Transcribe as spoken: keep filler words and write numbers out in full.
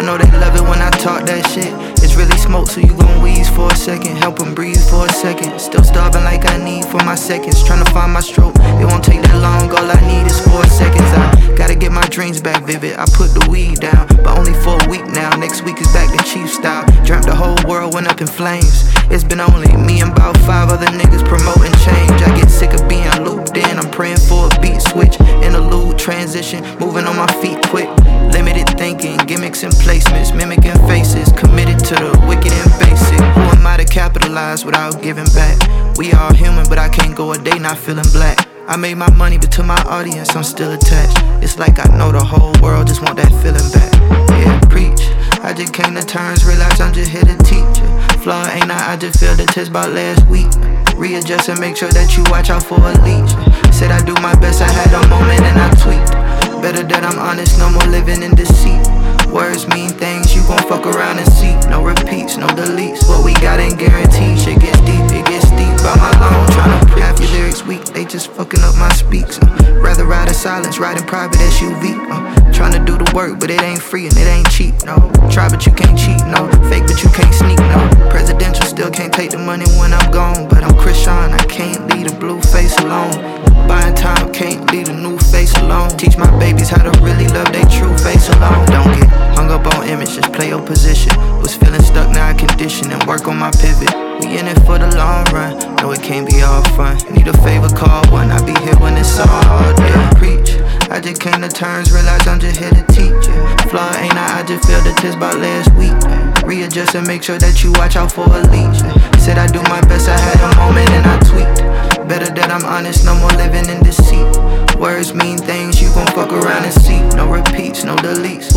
I know they love it when I talk that shit. It's really smoke, so you gon' wheeze for a second. Help them breathe for a second. Still starving like I need for my seconds. Tryna find my stroke, it won't take that long. All I need is four seconds. I gotta get my dreams back vivid. I put the weed down, but only for a week now. Next week is back to Chief style. Dreamt the whole world went up in flames. It's been only me and about five other niggas promoting change. I get sick of being looped in. I'm praying for a beat switch. Interlude, transition, moving on my feet quick. Limited thinking, gimmicks and placements, mimicking faces. Committed to the wicked and basic. Who am I to capitalize without giving back? We all human, but I can't go a day not feeling black. I made my money, but to my audience, I'm still attached. It's like I know the whole world just want that feeling back. Yeah, preach. I just came to terms, realize I'm just here to teach you. Flaw ain't I, I just failed the test about last week. Readjust and make sure that you watch out for a leech. Said I do my best, I had a moment and I tweaked. Better that I'm honest, no more living in deceit. Words mean things, you gon' fuck around and see. No repeats, no deletes. What we got ain't guaranteed. Shit gets deep, it gets deep. By my loan, tryna pre half your lyrics weak, they just fucking up my speaks. Uh, rather ride in silence, ride in private S U V. Uh, tryna do the work, but it ain't free and it ain't cheap. No, try but you can't cheat. No, fake but you can't sneak. No, presidential still can't take the money when I'm gone. But I'm Christian, I can't leave a blue face alone. Buying time, can't leave a new face alone. Teach my babies how to really love their true face alone. Don't get hung up on image, just play your position. Was feeling stuck, now I condition and work on my pivot. We in it for the long run, no it can't be all fun. Need a favor, call one, I be here when it's all day. Preach, I just came to terms, realize I'm just here to teach you. Flaw ain't I, I just failed the test about last week. Readjust and make sure that you watch out for a leech. Said I do my best, I had a moment and I tweaked. Better that I'm honest, no more living in deceit. Words mean things, you gon' fuck around and see. No repeats, no deletes.